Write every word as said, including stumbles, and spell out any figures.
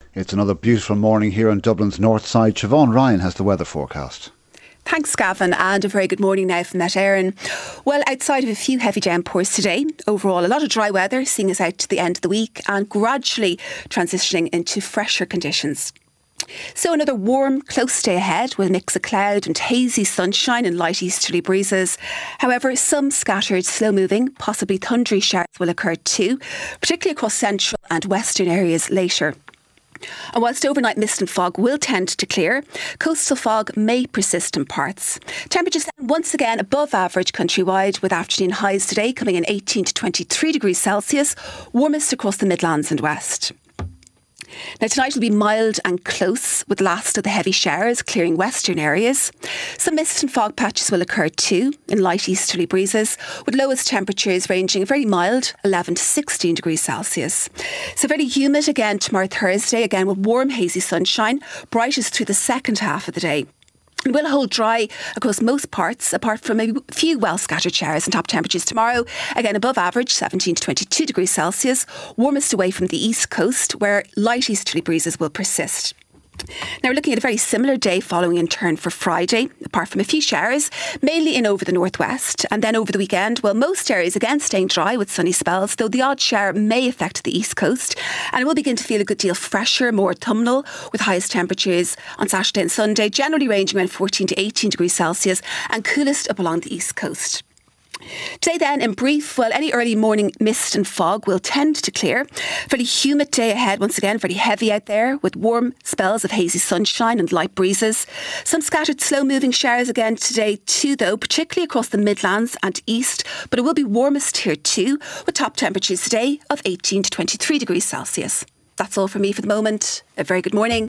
It's another beautiful morning here on Dublin's north side. Siobhan Ryan has the weather forecast. Thanks, Gavin, and a very good morning now from that Erin. Well, outside of a few heavy downpours today, overall a lot of dry weather seeing us out to the end of the week and gradually transitioning into fresher conditions. So another warm, close day ahead with a mix of cloud and hazy sunshine and light easterly breezes. However, some scattered, slow-moving, possibly thundery showers will occur too, particularly across central and western areas later. And whilst overnight mist and fog will tend to clear, coastal fog may persist in parts. Temperatures once again above average countrywide, with afternoon highs today coming in eighteen to twenty-three degrees Celsius, warmest across the Midlands and West. Now tonight will be mild and close, with last of the heavy showers clearing western areas. Some mist and fog patches will occur too, in light easterly breezes, with lowest temperatures ranging very mild, eleven to sixteen degrees Celsius. So very humid again tomorrow Thursday, again with warm hazy sunshine, brightest through the second half of the day. It will hold dry across most parts, apart from a few well-scattered showers and top temperatures tomorrow. Again, above average, seventeen to twenty-two degrees Celsius, warmest away from the east coast, where light easterly breezes will persist. Now we're looking at a very similar day following in turn for Friday, apart from a few showers, mainly in over the northwest. And then over the weekend, well, most areas again staying dry with sunny spells, though the odd shower may affect the east coast. And it will begin to feel a good deal fresher, more autumnal, with highest temperatures on Saturday and Sunday, generally ranging around fourteen to eighteen degrees Celsius, and coolest up along the east coast. Today then, in brief, well, any early morning mist and fog will tend to clear. Fairly humid day ahead, once again, very heavy out there, with warm spells of hazy sunshine and light breezes. Some scattered slow-moving showers again today too, though, particularly across the Midlands and East, but it will be warmest here too, with top temperatures today of eighteen to twenty-three degrees Celsius. That's all from me for the moment. A very good morning.